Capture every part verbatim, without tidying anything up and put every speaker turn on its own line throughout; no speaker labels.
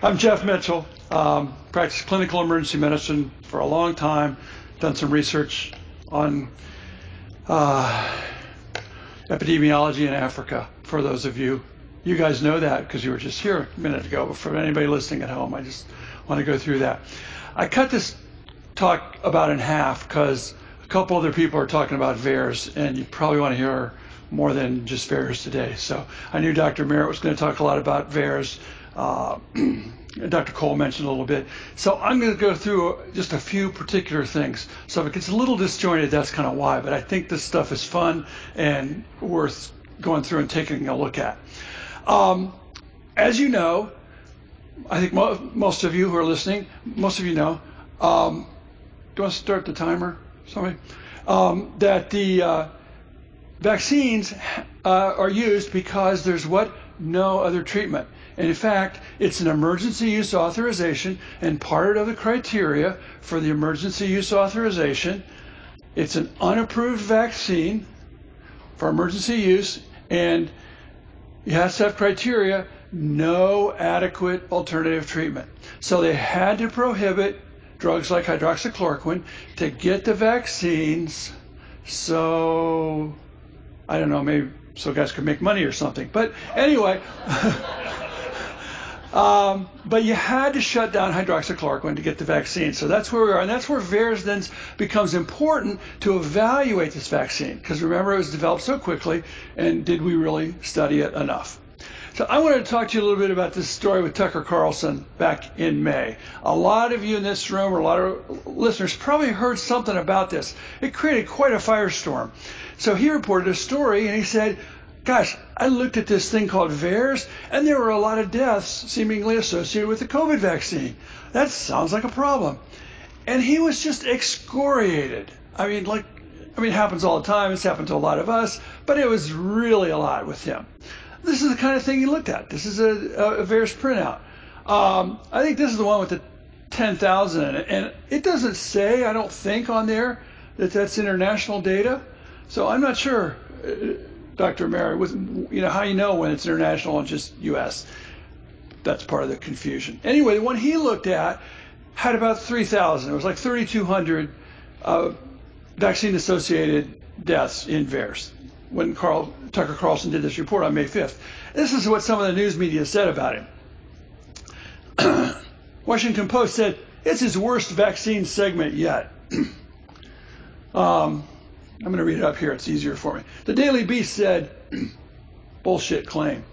I'm Jeff Mitchell. Um, practiced clinical emergency medicine for a long time. Done some research on uh, epidemiology in Africa. For those of you, you guys know that because you were just here a minute ago. But for anybody listening at home, I just want to go through that. I cut this talk about in half because a couple other people are talking about V A E R S, and you probably want to hear more than just V A E R S today. So I knew Doctor Merritt was going to talk a lot about V A E R S. Uh, Doctor Cole mentioned a little bit. So I'm going to go through just a few particular things. So if it gets a little disjointed, that's kind of why. But I think this stuff is fun and worth going through and taking a look at. Um, as you know, I think mo most of you who are listening, most of you know, um, do you want to start the timer? Sorry. Um, that the uh, vaccines uh, are used because there's what? No other treatment. And in fact, it's an emergency use authorization, and part of the criteria for the emergency use authorization, it's an unapproved vaccine for emergency use, and you have to have criteria, no adequate alternative treatment. So they had to prohibit drugs like hydroxychloroquine to get the vaccines, so I don't know, maybe so guys could make money or something. But anyway, um, but you had to shut down hydroxychloroquine to get the vaccine. So that's where we are. And that's where V A E R S then becomes important to evaluate this vaccine. Because remember, it was developed so quickly, and did we really study it enough? So I wanted to talk to you a little bit about this story with Tucker Carlson back in May. A lot of you in this room, or a lot of listeners, probably heard something about this. It created quite a firestorm. So he reported a story, and he said, gosh, I looked at this thing called V A E R S, and there were a lot of deaths seemingly associated with the COVID vaccine. That sounds like a problem. And he was just excoriated. I mean, like, I mean, it happens all the time. It's happened to a lot of us, but it was really a lot with him. This is the kind of thing he looked at. This is a, a V A E R S printout. Um, I think this is the one with the ten thousand in it. And it doesn't say, I don't think, on there that that's international data. So I'm not sure, uh, Doctor Mary, with, you know, how you know when it's international and just U S. That's part of the confusion. Anyway, the one he looked at had about three thousand. It was like thirty-two hundred uh, vaccine-associated deaths in V A E R S when Carl, Tucker Carlson did this report on May fifth. This is what some of the news media said about him. Washington Post said, it's his worst vaccine segment yet. um, I'm going to read it up here. It's easier for me. The Daily Beast said, bullshit claim.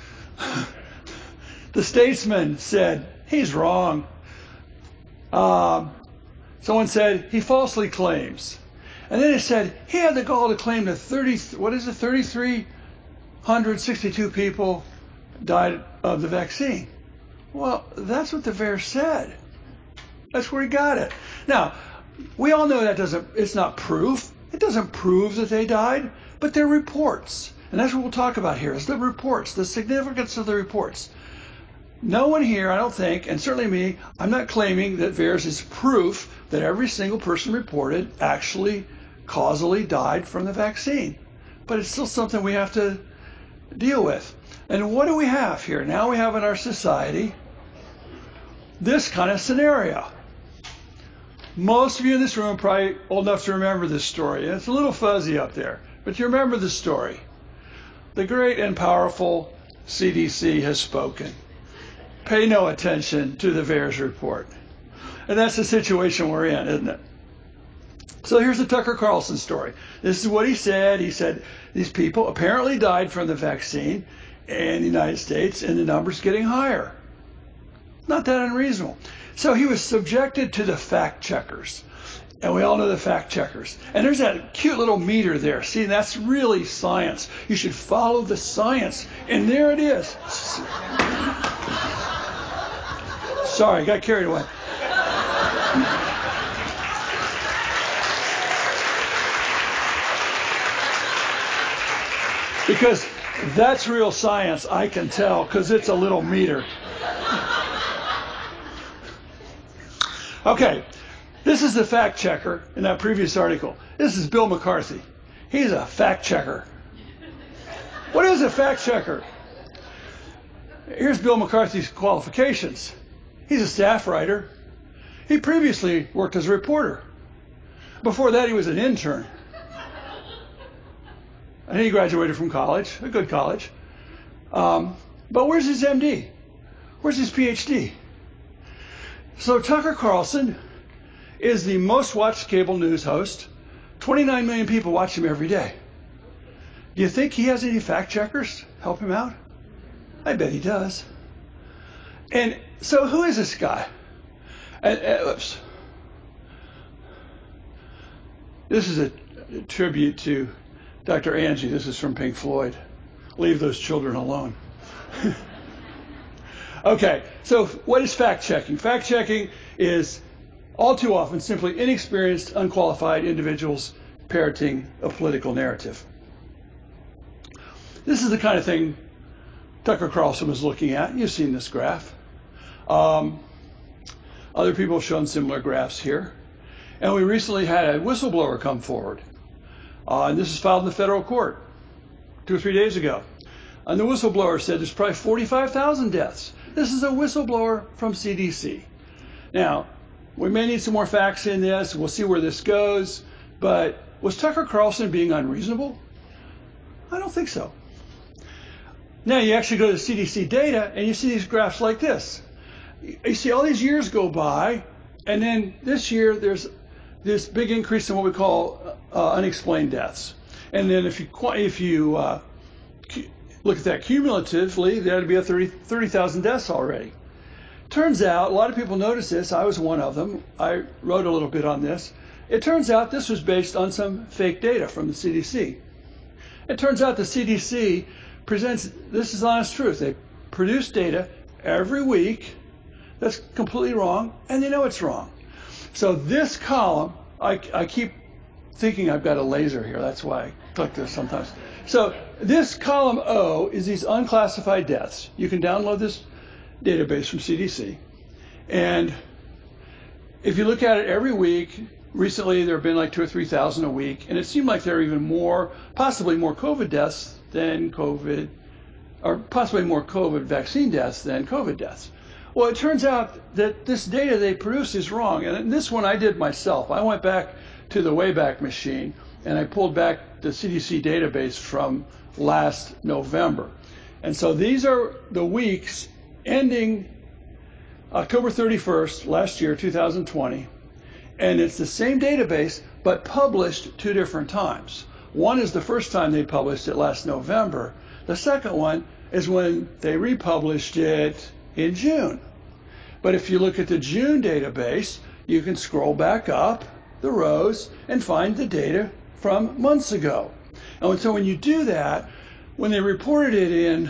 The Statesman said, he's wrong. Um, someone said, he falsely claims. And then it said he had the gall to claim that thirty, what is it, three thousand three hundred sixty-two people died of the vaccine. Well, that's what the V A E R S said. That's where he got it. Now, we all know that doesn't, it's not proof. It doesn't prove that they died, but they're reports. And that's what we'll talk about here, is the reports, the significance of the reports. No one here, I don't think, and certainly me, I'm not claiming that V A E R S is proof that every single person reported actually causally died from the vaccine. But it's still something we have to deal with. And what do we have here? Now we have in our society this kind of scenario. Most of you in this room are probably old enough to remember this story. It's a little fuzzy up there, but you remember the story. The great and powerful C D C has spoken. Pay no attention to the V A E R S report. And that's the situation we're in, isn't it? So here's the Tucker Carlson story. This is what he said. He said these people apparently died from the vaccine in the United States, and the number's getting higher. Not that unreasonable. So he was subjected to the fact checkers. And we all know the fact checkers. And there's that cute little meter there. See, that's really science. You should follow the science. And there it is. Sorry, got carried away. Because that's real science, I can tell, because it's a little meter. Okay, this is the fact checker in that previous article. This is Bill McCarthy. He's a fact checker. What is a fact checker? Here's Bill McCarthy's qualifications. He's a staff writer. He previously worked as a reporter. Before that, he was an intern. And he graduated from college, a good college. Um, but where's his M D? Where's his P H D? So Tucker Carlson is the most watched cable news host. twenty-nine million people watch him every day. Do you think he has any fact checkers help him out? I bet he does. And so who is this guy? And, uh, oops. This is a, a tribute to Doctor Angie. This is from Pink Floyd. Leave those children alone. Okay, so what is fact checking? Fact checking is all too often simply inexperienced, unqualified individuals parroting a political narrative. This is the kind of thing Tucker Carlson was looking at. You've seen this graph. Um, other people have shown similar graphs here. And we recently had a whistleblower come forward. Uh, and this was filed in the federal court two or three days ago. And the whistleblower said there's probably forty-five thousand deaths. This is a whistleblower from C D C. Now, we may need some more facts in this. We'll see where this goes. But was Tucker Carlson being unreasonable? I don't think so. Now, you actually go to the C D C data and you see these graphs like this. You see all these years go by, and then this year there's this big increase in what we call uh, unexplained deaths. And then if you if you uh, look at that cumulatively, there would be a thirty thousand deaths already. Turns out, a lot of people notice this. I was one of them. I wrote a little bit on this. It turns out this was based on some fake data from the C D C. It turns out the C D C presents, this is honest truth, they produce data every week that's completely wrong, and they know it's wrong. So this column, I, I keep thinking I've got a laser here. That's why I click this sometimes. So this column O is these unclassified deaths. You can download this database from C D C. And if you look at it every week, recently there have been like two or three thousand a week, and it seemed like there are even more, possibly more COVID deaths than COVID, or possibly more COVID vaccine deaths than COVID deaths. Well, it turns out that this data they produce is wrong. And this one I did myself. I went back to the Wayback Machine and I pulled back the C D C database from last November. And so these are the weeks ending October thirty-first, last year, two thousand twenty. And it's the same database, but published two different times. One is the first time they published it last November. The second one is when they republished it in June. But if you look at the June database, you can scroll back up the rows and find the data from months ago. And so when you do that, when they reported it in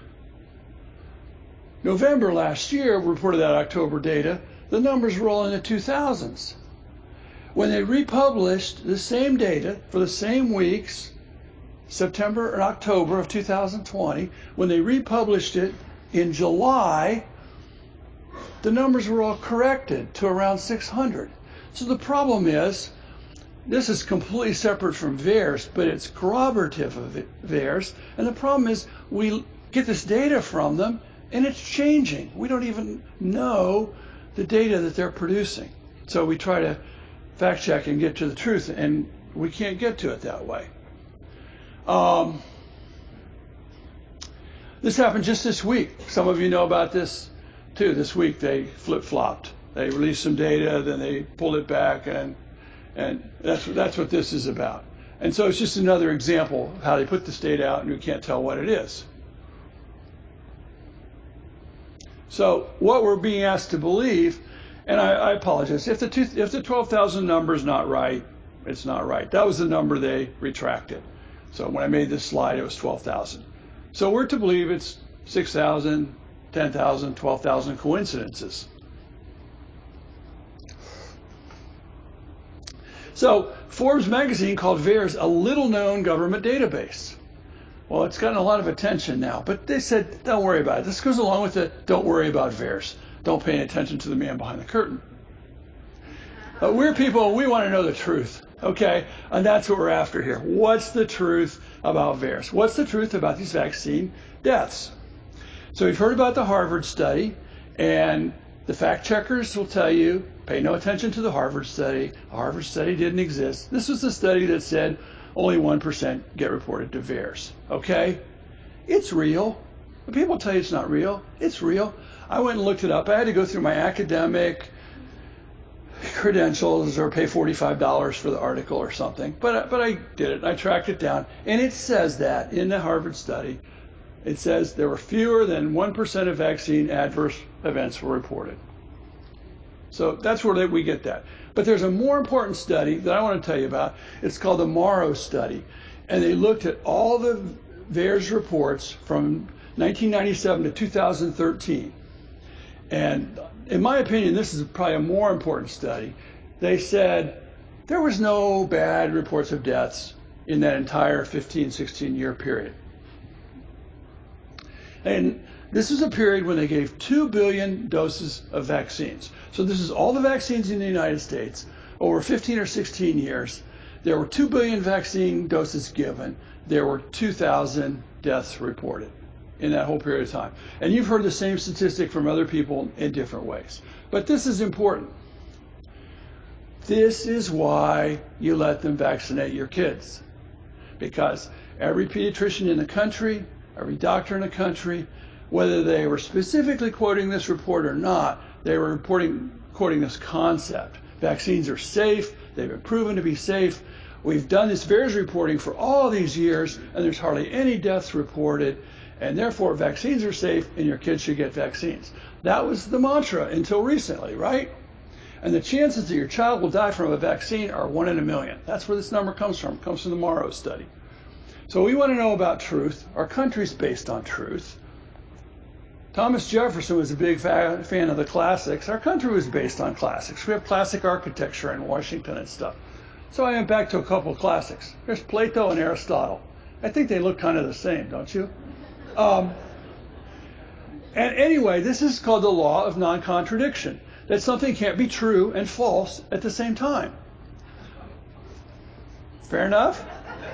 November last year, reported that October data, the numbers were all in the two thousands. When they republished the same data for the same weeks, September and October of two thousand twenty, when they republished it in July, the numbers were all corrected to around six hundred. So the problem is, this is completely separate from VAERS, but it's corroborative of VAERS. And the problem is, we get this data from them, and it's changing. We don't even know the data that they're producing. So we try to fact check and get to the truth, and we can't get to it that way. Um, this happened just this week. Some of you know about this too. This week they flip-flopped. They released some data, then they pulled it back, and and that's that's what this is about. And so it's just another example of how they put this data out and we can't tell what it is. So what we're being asked to believe, and I, I apologize, if the two, if the twelve thousand number is not right, it's not right. That was the number they retracted. So when I made this slide, it was twelve thousand. So we're to believe it's six thousand, ten thousand, twelve thousand coincidences. So Forbes magazine called VAERS a little-known government database. Well, it's gotten a lot of attention now, but they said, don't worry about it. This goes along with the don't worry about VAERS. Don't pay attention to the man behind the curtain. Uh, we're people, we want to know the truth, okay? And that's what we're after here. What's the truth about VAERS? What's the truth about these vaccine deaths? So we've heard about the Harvard study, and The fact checkers will tell you, pay no attention to the Harvard study. The Harvard study didn't exist. This was the study that said only one percent get reported to V A E R S. Okay? It's real. But people tell you it's not real. It's real. I went and looked it up. I had to go through my academic credentials or pay forty-five dollars for the article or something. But, but I did it. I tracked it down. And it says that in the Harvard study, it says there were fewer than one percent of vaccine adverse events were reported. So that's where we get that. But there's a more important study that I want to tell you about. It's called the Morrow study. And they looked at all the V A E R S reports from nineteen ninety-seven to two thousand thirteen. And in my opinion, this is probably a more important study. They said there was no bad reports of deaths in that entire fifteen, sixteen year period. And this was a period when they gave two billion doses of vaccines. So this is all the vaccines in the United States over fifteen or sixteen years. There were two billion vaccine doses given. There were two thousand deaths reported in that whole period of time. And you've heard the same statistic from other people in different ways. But this is important. This is why you let them vaccinate your kids. Because every pediatrician in the country, every doctor in the country, whether they were specifically quoting this report or not, they were reporting, quoting this concept. Vaccines are safe. They've been proven to be safe. We've done this V A E R S reporting for all these years, and there's hardly any deaths reported, and therefore vaccines are safe, and your kids should get vaccines. That was the mantra until recently, right? And the chances that your child will die from a vaccine are one in a million. That's where this number comes from. It comes from the Morrow study. So we want to know about truth. Our country's based on truth. Thomas Jefferson was a big fa- fan of the classics. Our country was based on classics. We have classic architecture in Washington and stuff. So I went back to a couple of classics. There's Plato and Aristotle. I think they look kind of the same, don't you? Um, and anyway, this is called the law of non-contradiction, that something can't be true and false at the same time. Fair enough?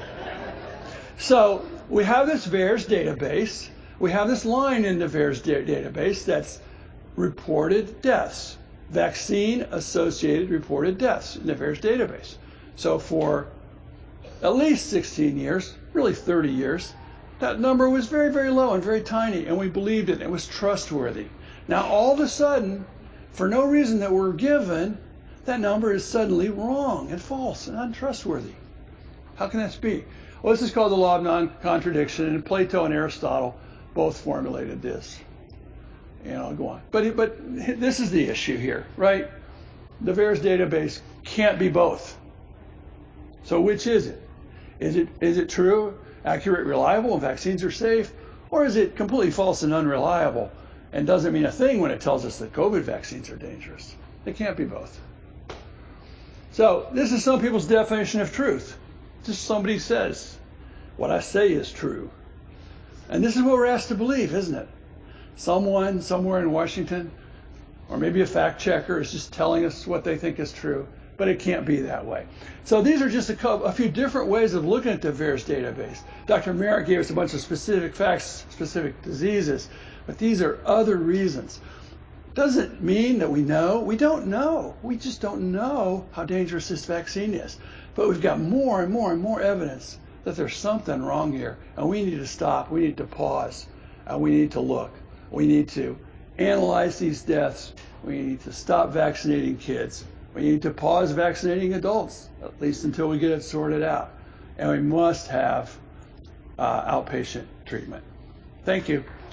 So we have this V A E R S database. We have this line in the V A E R S da- database that's reported deaths, vaccine-associated reported deaths in the V A E R S database. So for at least sixteen years, really thirty years, that number was very, very low and very tiny, and we believed it. It was trustworthy. Now, all of a sudden, for no reason that we're given, that number is suddenly wrong and false and untrustworthy. How can that be? Well, this is called the law of non-contradiction, and Plato and Aristotle both formulated this. And I'll go on. But, but this is the issue here, right? The V A E R S database can't be both. So which is it? Is it is it true, accurate, reliable, and vaccines are safe? Or is it completely false and unreliable and doesn't mean a thing when it tells us that COVID vaccines are dangerous? They can't be both. So this is some people's definition of truth. Just somebody says, what I say is true. And this is what we're asked to believe, isn't it? Someone somewhere in Washington, or maybe a fact checker, is just telling us what they think is true. But it can't be that way. So these are just a, couple, a few different ways of looking at the V A E R S database. Doctor Merritt gave us a bunch of specific facts, specific diseases, but these are other reasons. Doesn't mean that we know. We don't know. We just don't know how dangerous this vaccine is. But we've got more and more and more evidence that there's something wrong here, and we need to stop. We need to pause, and we need to look. We need to analyze these deaths. We need to stop vaccinating kids. We need to pause vaccinating adults, at least until we get it sorted out. And we must have uh, outpatient treatment. Thank you.